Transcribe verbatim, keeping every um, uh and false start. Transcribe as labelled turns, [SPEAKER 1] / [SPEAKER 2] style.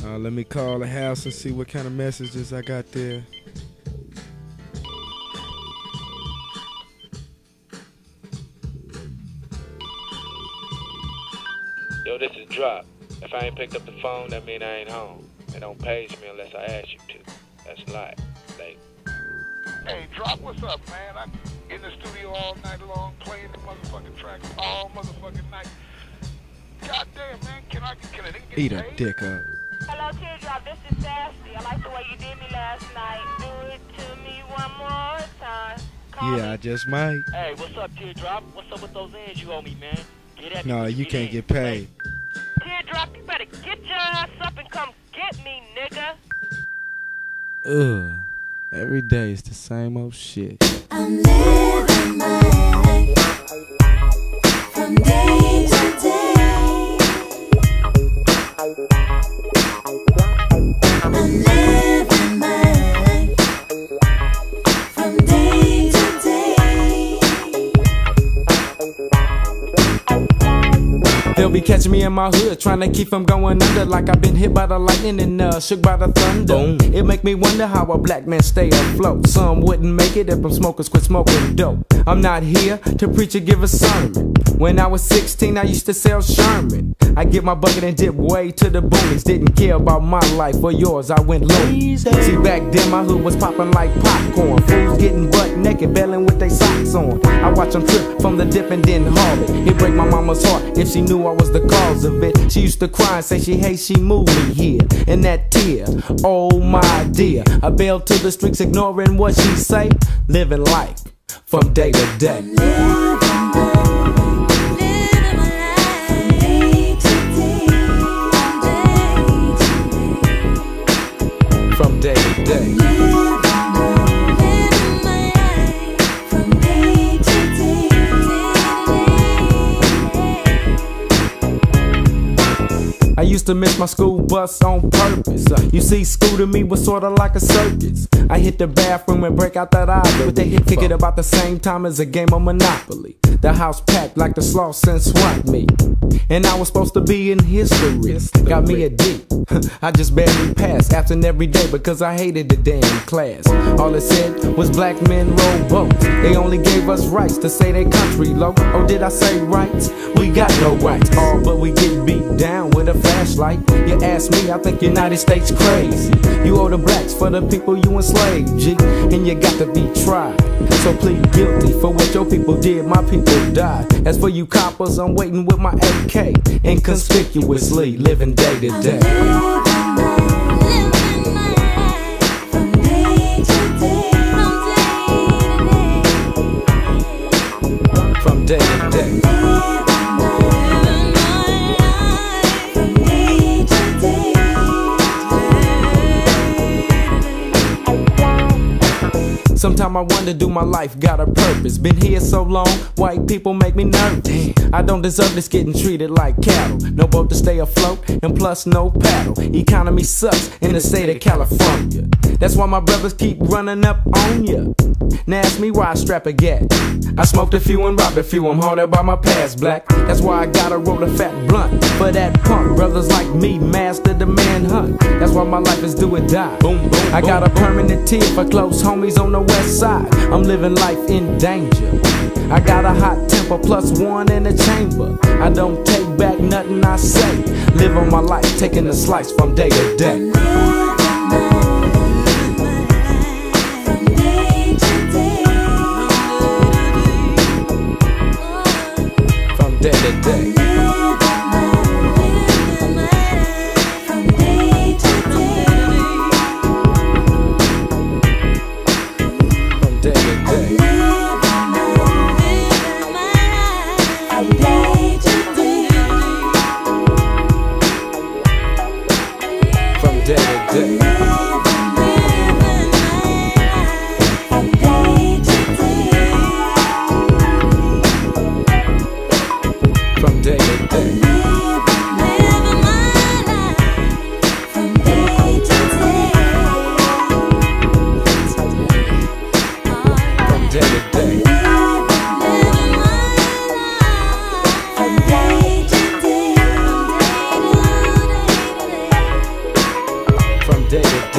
[SPEAKER 1] Uh, let me call the house and see what kind of messages I got there.
[SPEAKER 2] Yo, this is Drop. If I ain't picked up the phone, that mean I ain't home. And don't page me unless I ask you to. That's life. Like.
[SPEAKER 3] Hey, Drop, what's up, man? I'm in the studio all night long, playing the motherfucking tracks all motherfucking night. God damn, man, can I, can I get
[SPEAKER 1] Eat a
[SPEAKER 3] paid?
[SPEAKER 1] dick up.
[SPEAKER 4] Hello, Teardrop, this is Sassy. I like the way you did me last night. Do it to me one more time. Call
[SPEAKER 1] Yeah,
[SPEAKER 4] me.
[SPEAKER 1] I just might.
[SPEAKER 5] Hey, what's up, Teardrop? What's up with those ends you owe me, man? Get at me.
[SPEAKER 1] No, you can't get paid.
[SPEAKER 4] Teardrop, you better get your ass up and come get me, nigga.
[SPEAKER 1] Ugh. Every day is the same old shit.
[SPEAKER 6] I'm living my life from day to day. I'm living my life from day to day.
[SPEAKER 7] They'll be catching me in my hood, trying to keep from going under, like I've been hit by the lightning and uh, shook by the thunder. Boom. It make me wonder how a black man stay afloat. Some wouldn't make it if them smokers quit smoking dope. I'm not here to preach or give a sermon. When I was sixteen, I used to sell Sherman. I get my bucket and dip way to the boonies. Didn't care about my life or yours, I went low. See, back then my hood was popping like popcorn. Fools getting butt naked, bailing with their socks on. I watch them trip from the dip and then haul it. It break my mama's heart if she knew I was the cause of it. She used to cry and say she hates she moved me here. And that tear, oh my dear. I bailed to the streets ignoring what she say. Living life from day to day. From day to day. I used to miss my school bus on purpose. You see, school to me was sorta like a circus. I hit the bathroom and break out that ivory. They hit kick it about the same time as a game of Monopoly. The house packed like the sloths and swat me. And I was supposed to be in history. Got me a D. I just barely passed, absent every day because I hated the damn class. All it said was black men row boats. They only gave us rights to say they country low. Oh, did I say rights? We got no rights. Oh, but we get beat down with a flashlight. You ask me, I think United States crazy. You owe the blacks for the people you enslaved, G. And you got to be tried. So plead guilty for what your people did, my people died. As for you coppers, I'm waiting with my A K. Inconspicuously living day to day. From day to day. Sometimes I wonder, do my life got a purpose? Been here so long, white people make me nervous. I don't deserve this getting treated like cattle. No boat to stay afloat, and plus no paddle. Economy sucks in the state of California. That's why my brothers keep running up on ya. Now ask me why I strap a gat. I smoked a few and robbed a few, I'm haunted by my past, black. That's why I gotta roll a fat blunt for that punk. Brothers like me master the manhunt. That's why my life is do or die. Boom, boom, I got a permanent tear for close homies on the west side. I'm living life in danger. I got a hot temper plus one in the chamber. I don't take back nothing I say. Live on my life, taking a slice from day to day. From day to day. day to